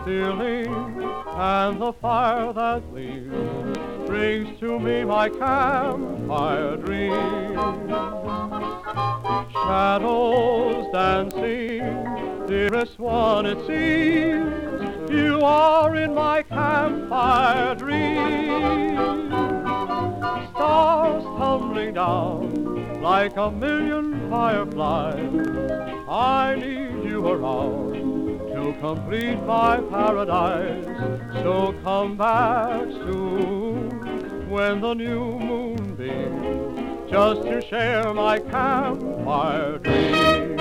ceiling, and the fire that gleams brings to me my campfire dream. Shadows dancing, dearest one, it seems you are in my campfire dream. Stars tumbling down like a million fireflies, I need you around to complete my paradise. So come back soon when the new moon beams, just to share my campfire dream.